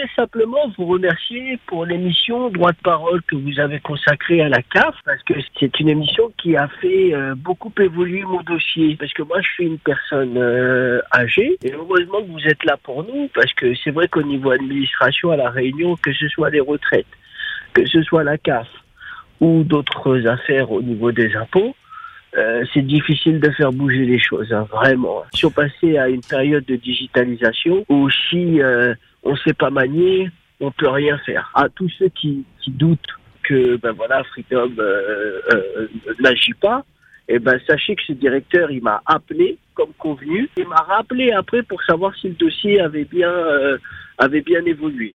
voulais simplement vous remercier pour l'émission Droit de parole que vous avez consacrée à la CAF, parce que c'est une émission qui a fait beaucoup évoluer mon dossier. Parce que moi, je suis une personne âgée, et heureusement que vous êtes là pour nous, parce que c'est vrai qu'au niveau administration à La Réunion, que ce soit les retraites, que ce soit la CAF ou d'autres affaires au niveau des impôts, c'est difficile de faire bouger les choses, hein, vraiment. Si on passait à une période de digitalisation où si on ne sait pas manier, on ne peut rien faire. À tous ceux qui doutent que Freedom n'agit pas, sachez que ce directeur, il m'a appelé comme convenu. Il m'a rappelé après pour savoir si le dossier avait bien évolué.